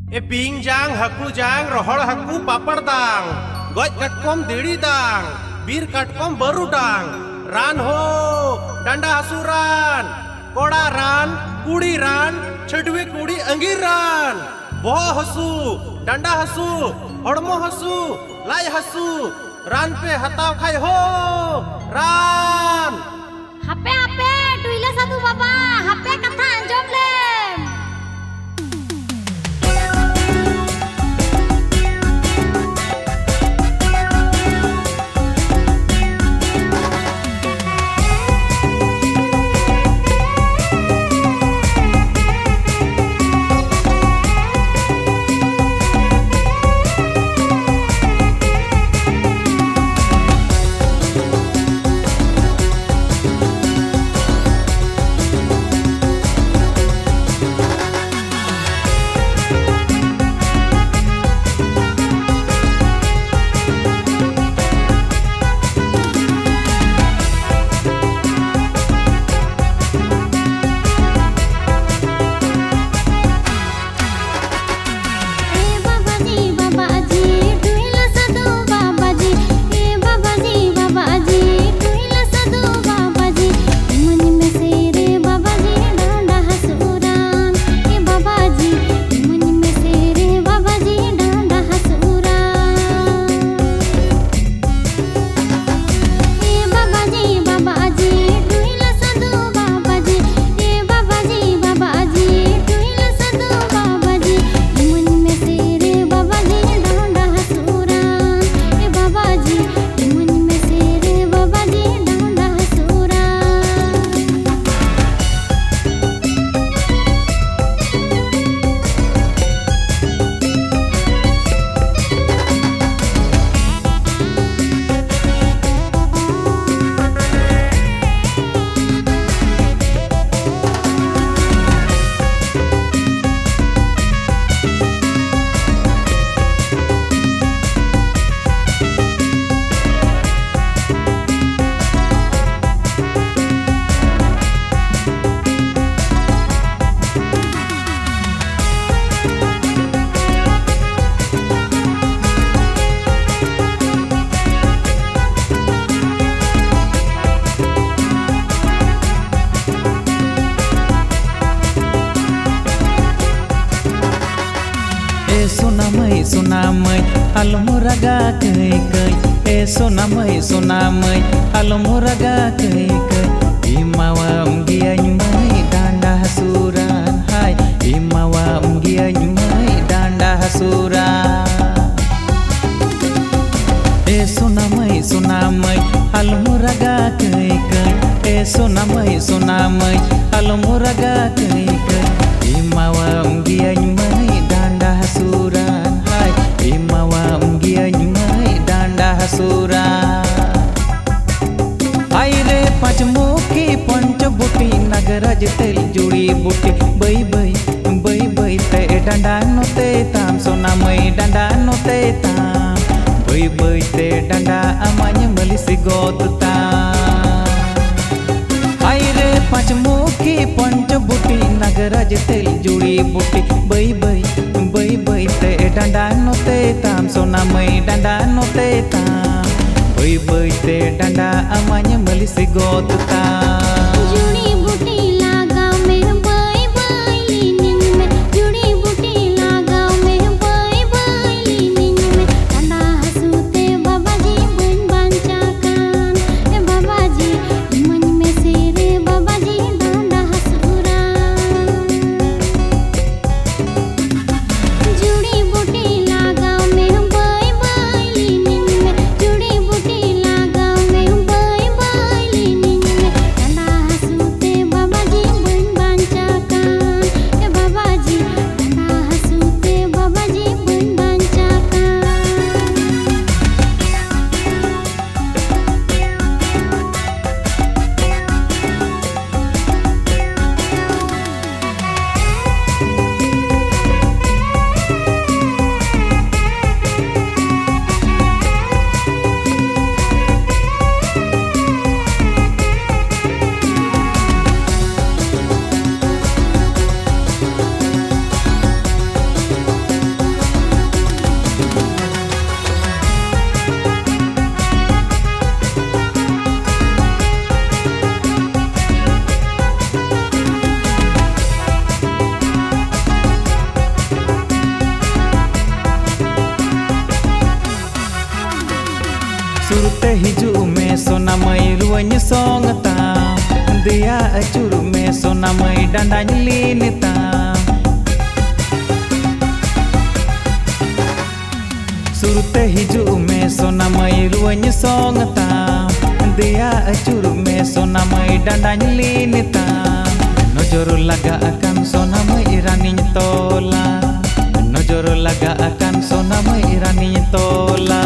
ए बिंग जांग हाकू जांग रोहड़ हाकू पापड़ दांग गज कटकम देड़ी दांग बीर कटकम बरु डांग रान हो डंडा हसू रान कोड़ा रान कुड़ी रान छटवी कुड़ी अंगीर रान बोह हसू डंडा हसू हड़मो हसू लाई हसू रान पे हताव खाई हो रान हापे हापे टुइला साधु बाबा हापे कथा अंजम ले Sunamai almuraga kai kai sunamai almuraga kai kai imawam giany mai danda hasuran hai imawam giany mai danda hasuran sunamai almuraga kai kai sunamai almuraga kai kai imawam giany mai danda hasuran imawam giany mai danda hasura aire pachmuki panchabuti nagaraj tel judi buti bai te danda note tam sonamai danda note tam bai te danda amanya malisi godta aire pachmuki panchabuti nagaraj tel judi buti bai te danda note tam sonamai danda note tam bai te danda amanya malisi godta जुड़ी बूटी लगाओ मेरे by by leaning में जुड़ी बूटी लगाओ मेरे by by leaning में डंडा हसूते बाबा जी बन बंचाकान ए बाबा जी मन में से रे बाबा जी डंडा हसूरा जुड़ी बूटी लगाओ मेरे बाई बाई लीनिंग में जुड़ी बूटी लगाओ मेरे बाई बाई लीनिंग में डंडा हिजू में सोना मई रुआñ song tam दिया अचूर में सोना मई डांडाñ लीन tam सुरते हिजू में सोना मई रुआñ song tam दिया अचूर में सोना मई डांडाñ लीन tam नजर लगा akan सोना मई रानी तोला नजर लगा akan सोना मई रानी तोला